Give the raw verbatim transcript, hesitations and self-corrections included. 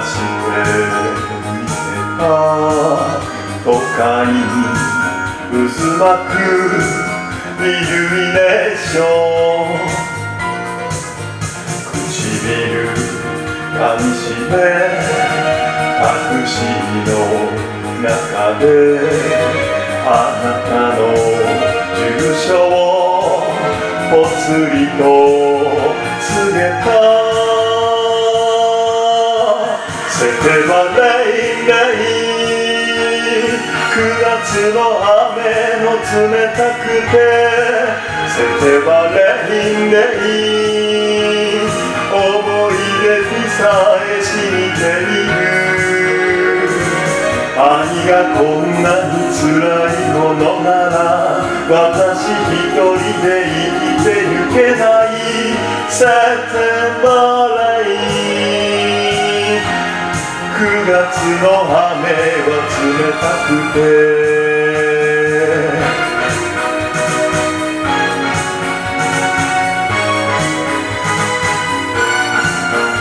見せた都会渦巻くイルミネーション、唇噛みしめタクシーの中であなたの住所をぽつりと告げた。セテバレイレイ、くがつの雨の冷たくて、セテバレイレイ、思い出にさえ染みている。愛がこんなに辛いものなら、私一人で生きてゆけない。セテバレイ、くがつの雨は冷たくて